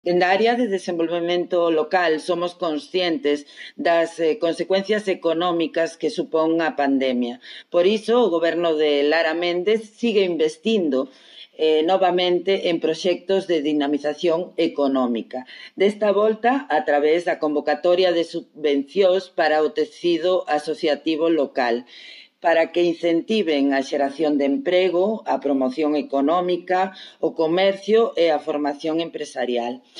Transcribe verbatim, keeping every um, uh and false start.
Dende a área de desenvolvemento local somos conscientes das eh, consecuencias económicas que supón a pandemia. Por iso, o Goberno de Lara Méndez sigue investindo eh, novamente en proxectos de dinamización económica. Desta volta, a través da convocatoria de subvencións para o tecido asociativo local, para que incentiven a xeración de emprego, a promoción económica, o comercio e a formación empresarial.